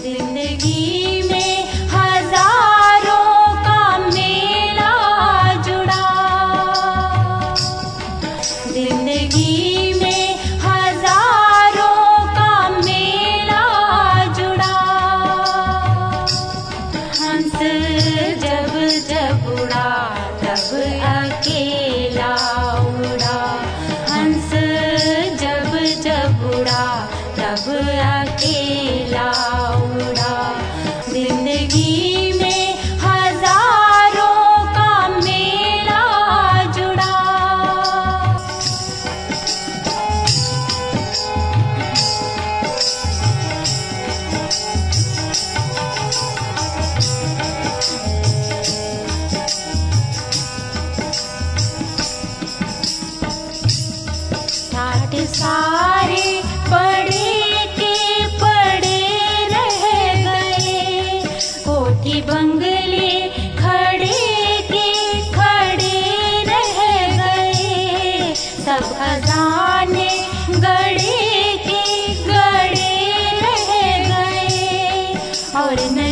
जिंदगी में हजारों का मेला जुड़ा, जिंदगी में हजारों का मेला जुड़ा। हंस जब जब उड़ा तब अकेला उड़ा, हंस जब जब उड़ा तब अकेला उड़ा। जिंदगी में हजारों का मेला जुड़ा। ठाठ सारे पड़े के पड़े रह गए, कोठी बंगले खड़े के खड़े रह गए। सब खजाने गड़े के गड़े रह गए, और